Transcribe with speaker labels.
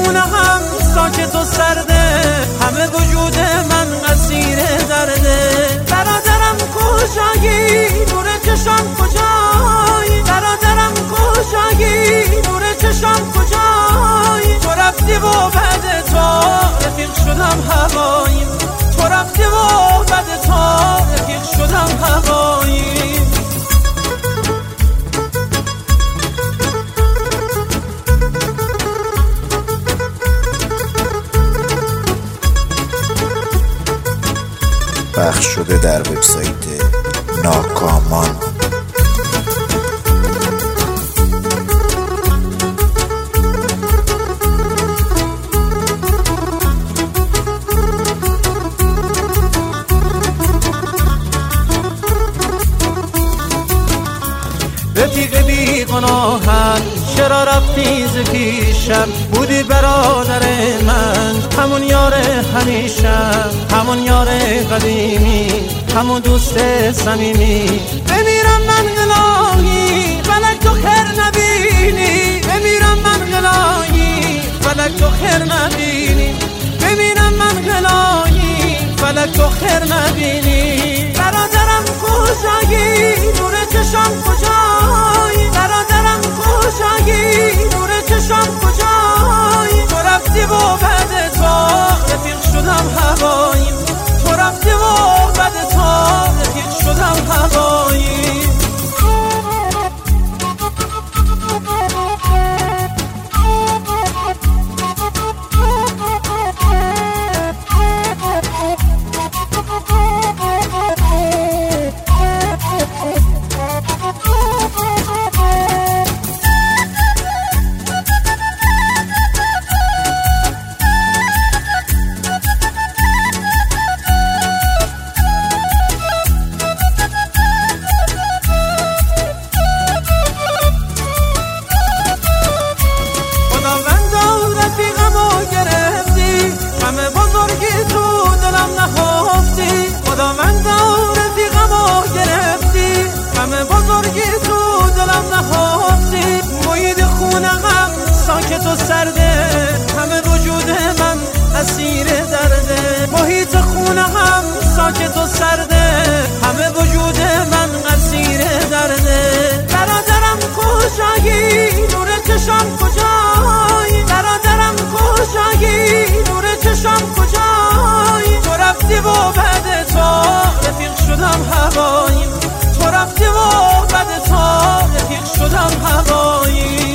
Speaker 1: خونه هم ساکت و سرده، همه وجود من اسیر درده. برادرم کجایی؟ نور چشام کجایی؟ برادرم کجایی؟ نور چشام کجایی؟ تو رفتی و بعد تو رفیق شدم هواییم، تو رفتی و بعد تو رفیق شدم هواییم.
Speaker 2: پخش شده در وبسایت ناکامان.
Speaker 1: رفیق بی گناهت چرا رفتی ز پیشم؟ بودی برادر من، همون یار همیشم، همون یار قدیمی، همون دوست صمیمی. بمیرم من الهی فلک تو خیر نبینی، بمیرم من الهی فلک تو خیر نبینی، بمیرم من الهی فلک تو خیر نبینی. برادرم کجایی؟ نور چشام کجایی؟ برادرم کجایی؟ نور چشام کجایی؟ تو رفتی و بعد تو رفیق شدم هواییم، تو رفتی و بعد تو رفیق شدم هواییم. همه بزرگی تو دلم نهفتی، خداوند رفیقمو گرفتی، همه بزرگی تو دلم نهفتی. محیط خونه هم ساکت و سرده، همه وجود من اسیر درده. محیط خونه هم ساکت و سرده، همه وجود من اسیر درده. برادرم کجایی؟ نور چشام کجایی؟ برادرم کجایی؟ نور چشام کجایی؟ تو رفتی و بعد تو رفیق شدم هواییم، تو رفتی و بعد تو رفیق شدم هواییم.